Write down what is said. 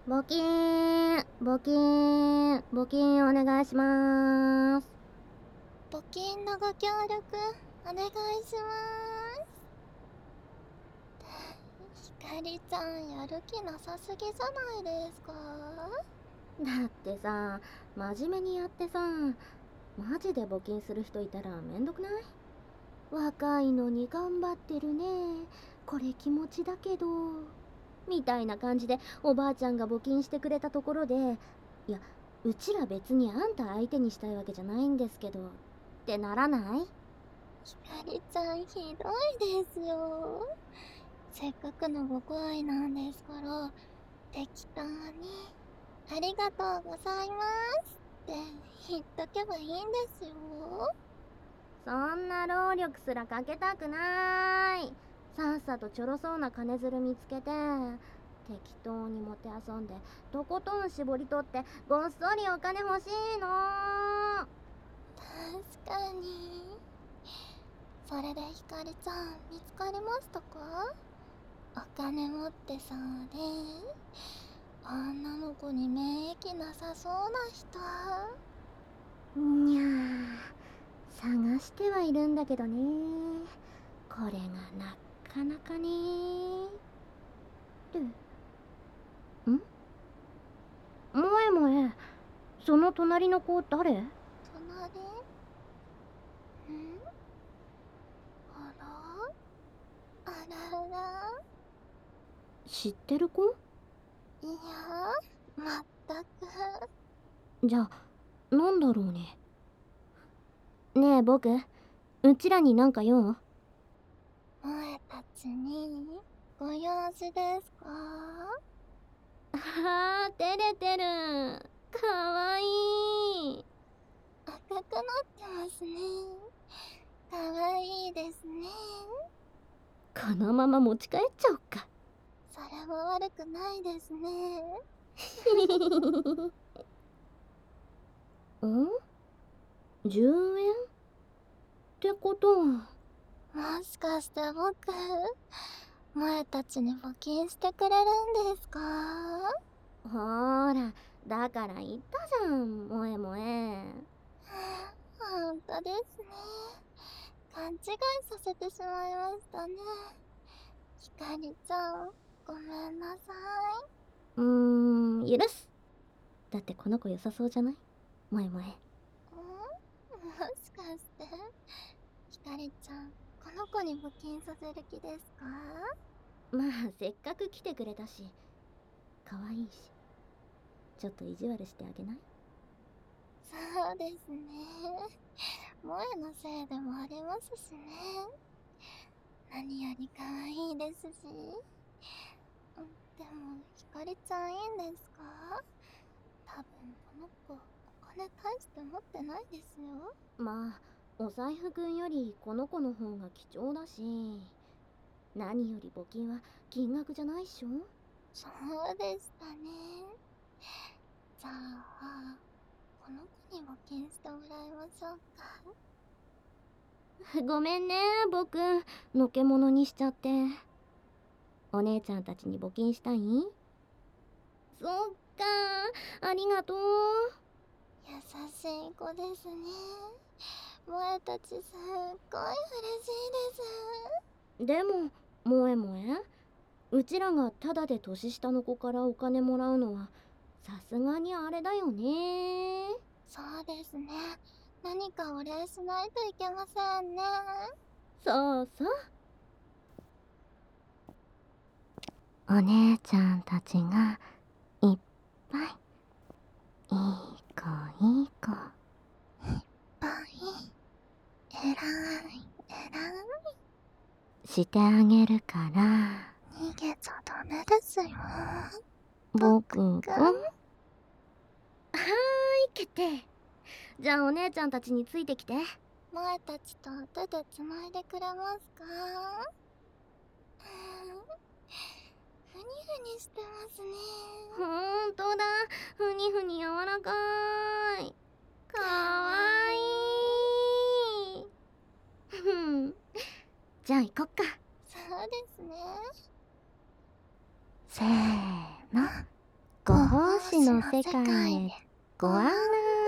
募金お願いします。 募金のご協力お願いします。ひかりちゃんやる気なさすぎじゃないですか。 だってさ、真面目にやってさ、マジで募金する人いたらめんどくない？若いのに頑張ってるね、これ気持ちだけどみたいな感じでおばあちゃんが募金してくれたところで、いや、うちら別にあんた相手にしたいわけじゃないんですけどってならない？ ひかりちゃんひどいですよ。せっかくのご厚愛なんですから、適当にありがとうございますって言っとけばいいんですよ。 そんな労力すらかけたくない。さっさとちょろそうな金づる見つけて適当にもてあそんでとことん絞り取ってごっそりお金欲しいの。 確かに。それでひかりちゃん見つかりましたか？お金持ってそうで女の子に免疫なさそうな人。 にゃー、探してはいるんだけどね、これがなかなかね。って萌え萌え、その隣の子誰？ 隣？あらあらら。 知ってる子？ いやまったく。 じゃあなんだろうね。ねえ僕、うちらになんか用？ 萌えたちにご用事ですか？ あー、照れてる。かわいい。 赤くなってますね。かわいいですね。 このまま持ち帰っちゃおっか。 それも悪くないですね。 ん？ 10 円ってことは。 もしかして僕、萌えたちに募金してくれるんですか？ ほーら、だから言ったじゃん、萌え萌え。 ほんとですね。勘違いさせてしまいましたね。ひかりちゃん、ごめんなさ許す。だってこの子良さそうじゃない？萌え萌え。 い。もしかして、ひかりちゃん、この子に募金させる気ですか？ まあせっかく来てくれたし、可愛いし、ちょっと意地悪してあげない？ そうですね。萌えのせいでもありますしね。何より可愛いですし。でも、ひかりちゃんいいんですか？多分この子、お金大して持ってないですよ。 まあお財布くんよりこの子の方が貴重だし、何より募金は金額じゃないっしょ。 そうでしたね。じゃあ、この子に募金してもらいましょうか。 ごめんね僕、のけものにしちゃって。お姉ちゃんたちに募金したい？そっか、ありがとう。 優しい子ですね。萌えたちすっごい嬉しいです。 でも萌え萌え、うちらがタダで年下の子からお金もらうのはさすがにあれだよね。 そうですね。何かお礼しないといけませんね。 そうそう。お姉ちゃんたちがいっぱい、いい子いい子ぱい。えらい、えらい。 してあげるから。 逃げちゃダメですよ。 僕がはくん。 ーい、決定。じゃあお姉ちゃんたちについてきて。 萌えたちと手でつないでくれますか？ふにふにしてますね。 ほんとだ、ふにふに柔らかい。かわいい。ふん、じゃあ行こっか。 そうですね。 せーの、 ご奉仕の世界へご案内。